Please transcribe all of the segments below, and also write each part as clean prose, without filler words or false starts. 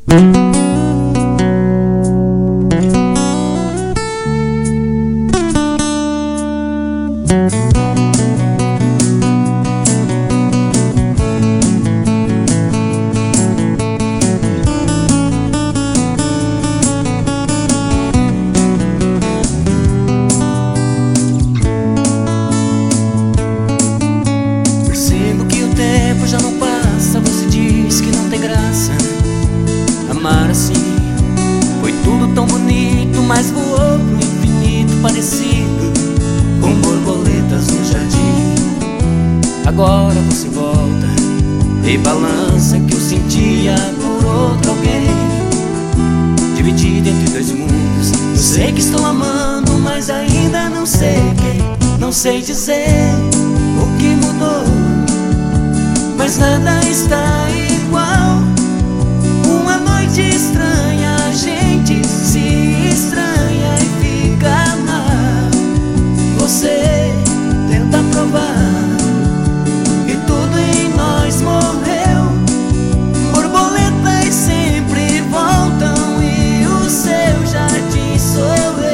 Já não passa, você diz que não tem graça. Amar assim foi tudo tão bonito, mas voou pro infinito, parecido com borboletas no jardim. Agora você volta e balança que eu sentia por outro alguém, dividido entre dois mundos. Eu sei que estou amando, mas ainda não sei quem. Não sei dizer o que mudou, mas nada está igual. Uma noite estranha, a gente se estranha e fica mal. Você tenta provar e tudo em nós morreu. Borboletas sempre voltam e o seu jardim sou eu.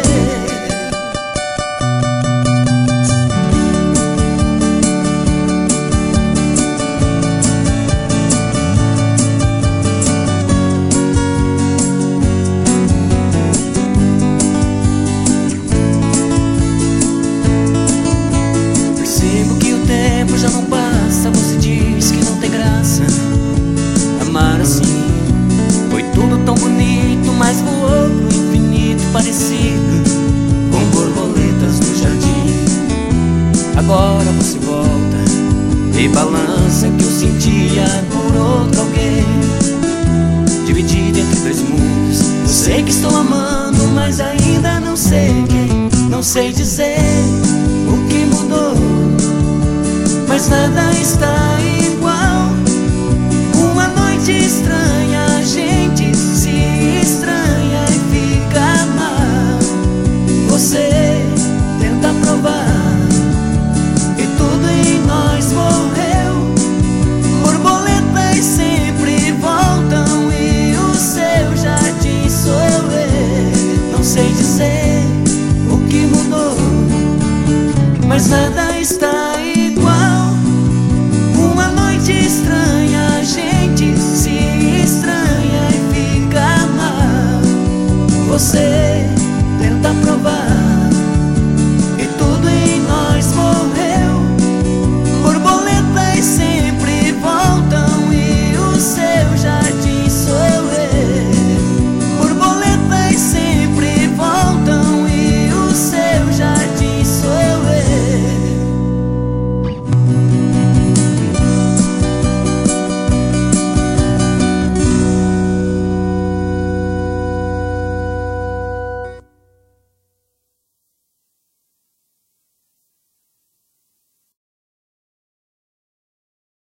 Já não passa, você diz que não tem graça. Amar assim foi tudo tão bonito, mas voou pro infinito, parecido com borboletas no jardim. Agora você volta e balança que eu sentia por outro alguém, dividido entre dois mundos. Eu sei que estou amando, mas ainda não sei quem. Não sei dizer o que mudou, mas nada está